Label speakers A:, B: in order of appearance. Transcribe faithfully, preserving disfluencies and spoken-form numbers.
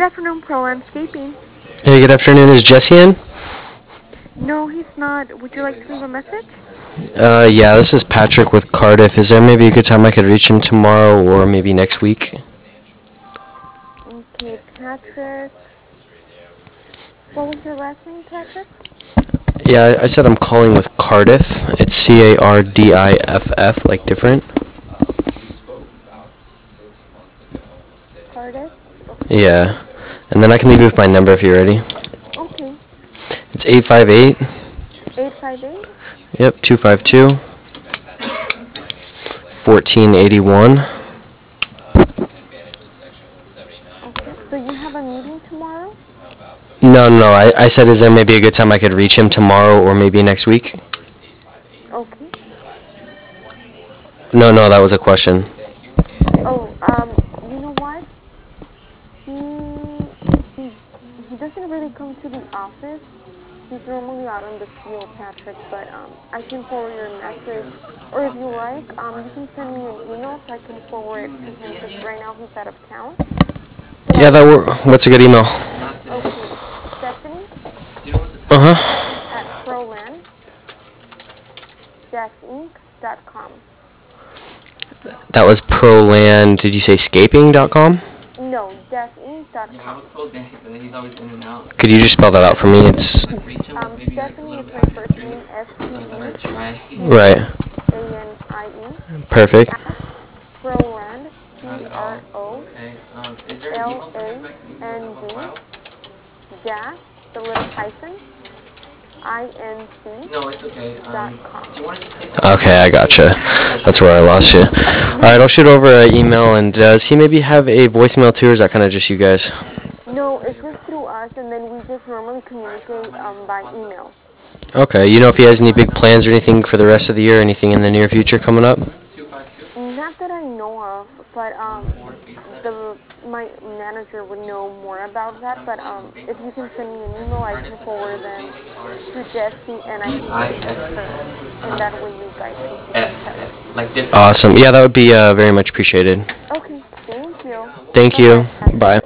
A: afternoon, Pro Landscaping.
B: Hey, good afternoon. Is Jesse in?
A: No, he's not. Would you like to leave a message?
B: Uh, yeah, this is Patrick with Cardiff. Is there maybe a good time I could reach him tomorrow or maybe next week?
A: Okay, Patrick. What was your last name, Patrick?
B: Yeah, I I said I'm calling with Cardiff. It's C A R D I F F, like different.
A: Cardiff? Okay.
B: Yeah. And then I can leave you with my number if you're ready.
A: Okay.
B: It's eight five eight,
A: eight five eight?
B: yep, two five two, fourteen eighty-one.
A: Okay. So you have a meeting tomorrow?
B: No, no, I, I said is there maybe a good time I could reach him tomorrow or maybe next week?
A: Okay.
B: No, no, that was a question.
A: Oh, um, you know what? He he he doesn't really come to the office. He's normally out on the field, Patrick, but um, I can forward your message. Or if you like, um, you can send me an email so I can forward it to him because right now he's out of town. So
B: Yeah,
A: that
B: that
A: way,
B: wor- what's a good email?
A: okay, it's Stephanie
B: Uh-huh.
A: at proland dash inc dot com.
B: That was proland, did you say scaping dot com?
A: No, dash inc dot com.
B: Could you just spell that out for me? It's
A: Um, Stephanie is my first name, S T E
B: right.
A: A N I E,
B: Perfect.
A: at Proland, P R O L A N D, dash, the little hyphen, I N C, dot com.
B: Okay, I gotcha. That's where I lost you. Alright, I'll shoot over an email, and does he maybe have a voicemail too, or is that kind of just you guys?
A: No, it's just through us, and then we just normally communicate um, by email.
B: Okay, you know if he has any big plans or anything for the rest of the year, anything in the near future coming up?
A: Not that I know of, but um, the my manager would know more about that. But um, if you can send me an email, I can forward them to Jesse, and I can give it to her, and that way you guys can keep in touch.
B: Awesome. Yeah, that would be uh, very much appreciated.
A: Okay, thank you.
B: Thank
A: Bye bye,
B: you.
A: Patrick.
B: Bye.